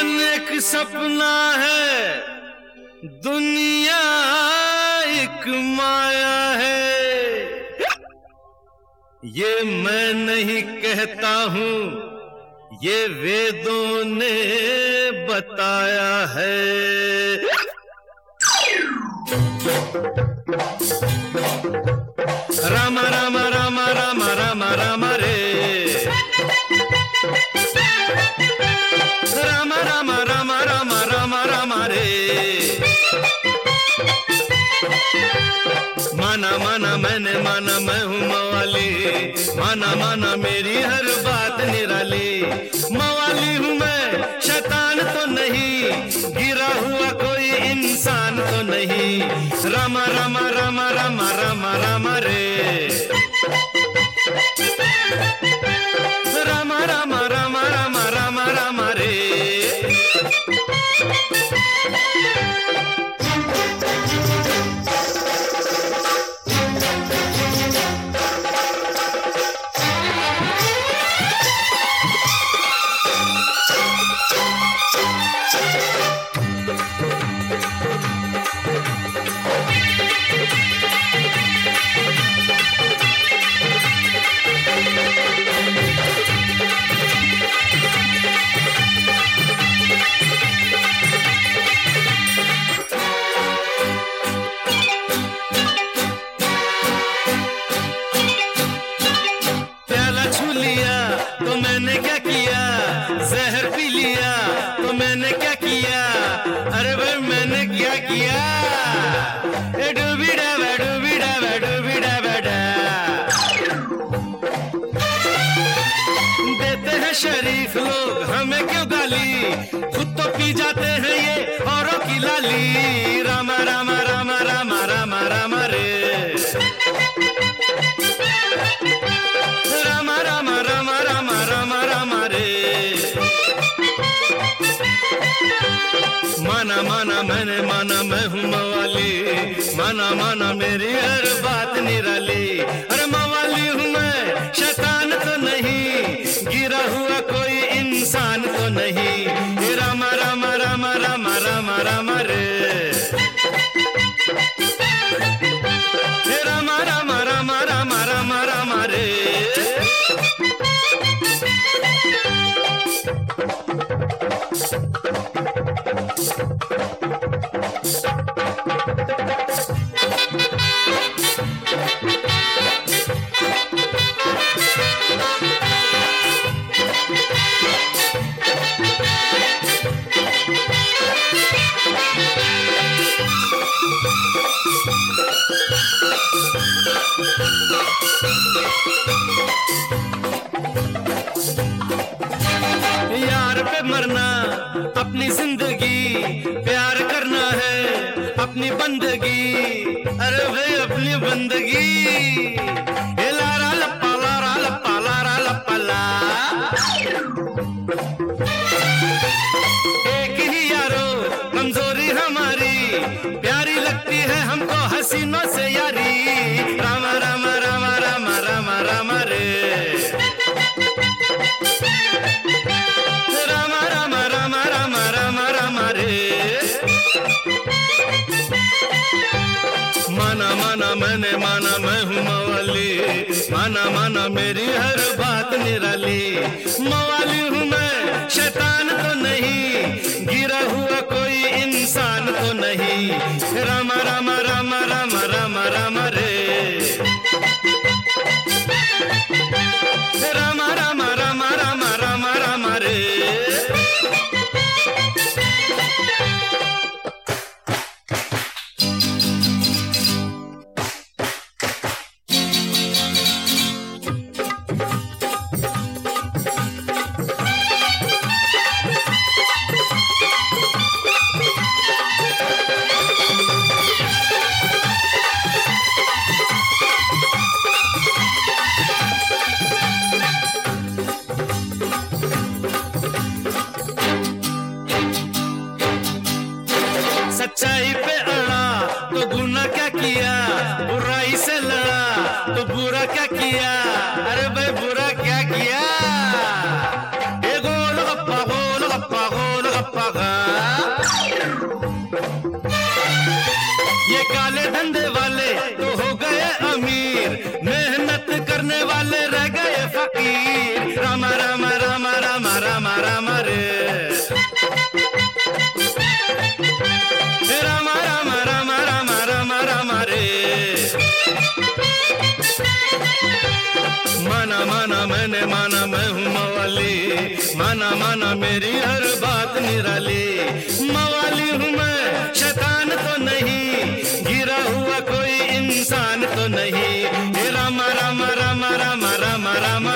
एक सपना है, दुनिया एक माया है। ये मैं नहीं कहता हूँ, ये वेदों ने बताया है। राम राम राम राम राम राम रे, राम राम राम राम राम राम रे। माना माना मैंने माना मैं हूँ मवाली, माना माना मेरी हर बात निराली। मवाली हूँ मैं, शैतान तो नहीं, गिरा हुआ कोई इंसान तो नहीं। राम राम राम राम राम राम रे, राम राम राम राम राम राम रे। तो मैंने क्या किया, जहर पी लिया तो मैंने क्या किया। अरे भाई मैंने क्या किया, डूबीडा डूबीडा डूबीडा बेटा। देते हैं शरीफ लोग हमें क्यों गाली, खुद तो पी जाते हैं ये औरों की लाली। राम राम राम राम राम राम रे, राम राम राम राम राम राम रे। माना माना मैंने माना मैं हूँ मवाली, माना माना मेरी हर बात निराली। अरे मवाली हूँ मैं, शैतान तो नहीं, गिरा हुआ कोई इंसान तो नहीं। राम राम राम राम राम राम रे, राम राम राम राम राम राम रे। यार पे मरना अपनी जिंदगी, प्यार करना है अपनी बंदगी। अरे भाई अपनी बंदगी। लारा लप्पा लारा लप्पा लारा लप्पा ला, एक ही यारो कमजोरी हमारी, प्यारी लगती है हमको हसीनों से यारी। राम राम राम राम राम राम रे, राम राम राम राम राम राम रे। माना माना मैंने माना मैं हूँ मवाली, माना माना मेरी हर बात निराली। मवाली हूँ मैं, शैतान तो नहीं, गिरा हुआ कोई इंसान तो नहीं। राम राम राम राम राम राम रे, राम राम राम राम राम राम रे। जाने माना मैं हूँ मवाली, माना माना मेरी हर बात निराली। मवाली हूँ मैं, शैतान तो नहीं, गिरा हुआ कोई इंसान तो नहीं। हे रामा रामा रामा रामा रामा रामा